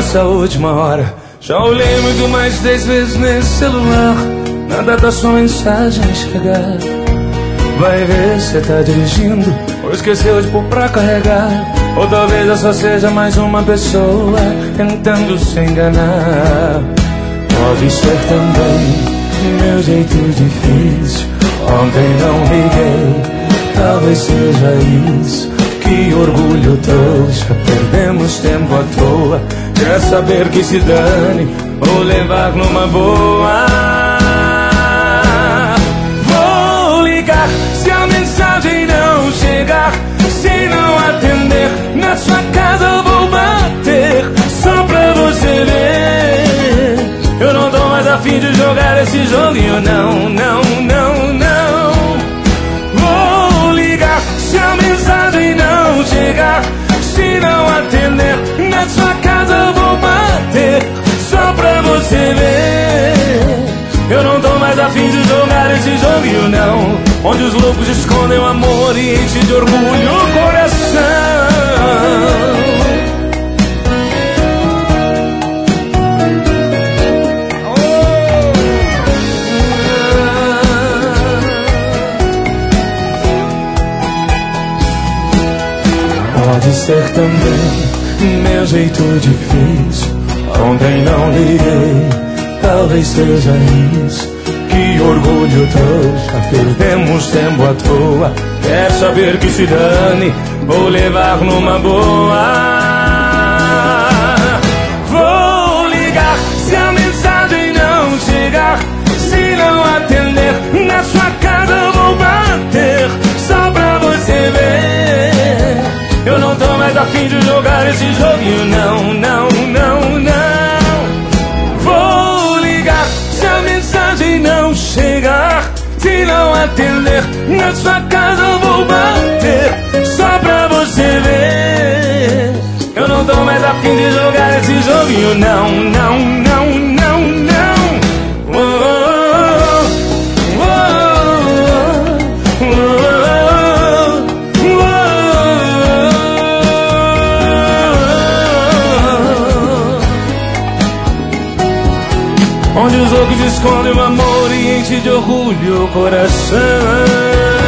nessa última hora. Já olhei muito mais de 10 vezes nesse celular. Nada da sua mensagem chegar. Vai ver se tá dirigindo ou esqueceu de pôr pra carregar. Ou talvez eu só seja mais uma pessoa tentando se enganar. Pode ser também meu jeito difícil. Ontem não liguei, talvez seja isso. Que orgulho trouxa, perdemos tempo à toa. Quer saber que se dane ou levar numa boa. Vou ligar se a mensagem não chegar. Se não atender, na sua casa eu vou bater. Só pra você ver. Eu não tô mais a fim de jogar esse joguinho, não, não, não, não. Vou ligar se a mensagem não chegar. Se não atender, na sua casa eu vou bater. Só pra você ver. Eu não tô mais a fim de jogar esse joguinho, não. Onde os loucos escondem o amor e enchem de orgulho o coração. Pode ser também meu jeito difícil. Ontem não liguei, talvez seja isso. Que orgulho trouxa, perdemos tempo à toa. Quer saber que se dane, vou levar numa boa. Vou ligar se a mensagem não chegar. Se não atender, na sua casa eu vou bater. Só pra você ver. Eu não tô mais a fim de jogar esse joguinho, não, não, não, não. Vou ligar se a mensagem não chegar. Se não atender, na sua casa eu vou bater. Só pra você ver. Eu não tô mais a fim de jogar esse joguinho, não, não, não, não, não. Onde os loucos escondem o amor e enchem de orgulho o coração.